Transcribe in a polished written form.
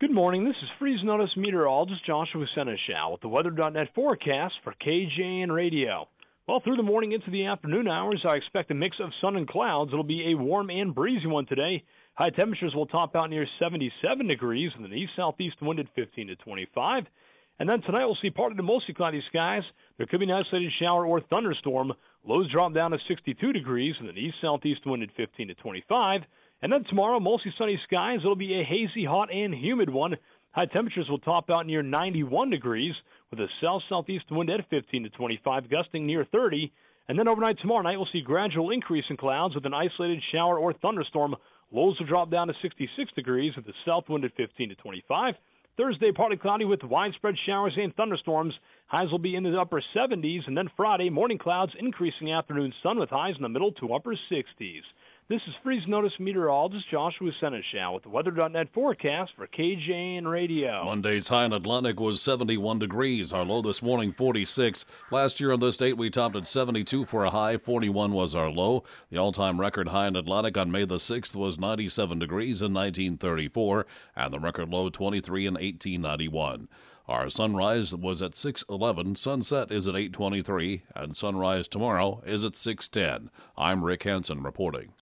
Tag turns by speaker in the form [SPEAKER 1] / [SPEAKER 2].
[SPEAKER 1] Good morning. This is Freeze Notice meteorologist Joshua Seneschal with the Weather.net forecast for KJN Radio. Well, through the morning into the afternoon hours, I expect a mix of sun and clouds. It'll be a warm and breezy one today. High temperatures will top out near 77 degrees with an east-southeast wind at 15 to 25. And then tonight we'll see partly to mostly cloudy skies. There could be an isolated shower or thunderstorm. Lows drop down to 62 degrees with an east-southeast wind at 15 to 25. And then tomorrow, mostly sunny skies. It'll be a hazy, hot, and humid one. High temperatures will top out near 91 degrees with a south-southeast wind at 15 to 25, gusting near 30. And then overnight tomorrow night, we'll see gradual increase in clouds with an isolated shower or thunderstorm. Lows will drop down to 66 degrees with a south wind at 15 to 25. Thursday, partly cloudy with widespread showers and thunderstorms. Highs will be in the upper 70s. And then Friday, morning clouds, increasing afternoon sun with highs in the middle to upper 60s. This is Freeze Notice meteorologist Joshua Seneschal with the Weather.net forecast for KJN Radio.
[SPEAKER 2] Monday's high in Atlantic was 71 degrees. Our low this morning, 46. Last year on this date, we topped at 72 for a high. 41 was our low. The all-time record high in Atlantic on May the 6th was 97 degrees in 1934, and the record low 23 in 1891. Our sunrise was at 6:11, sunset is at 8:23, and sunrise tomorrow is at 6:10. I'm Rick Hansen reporting.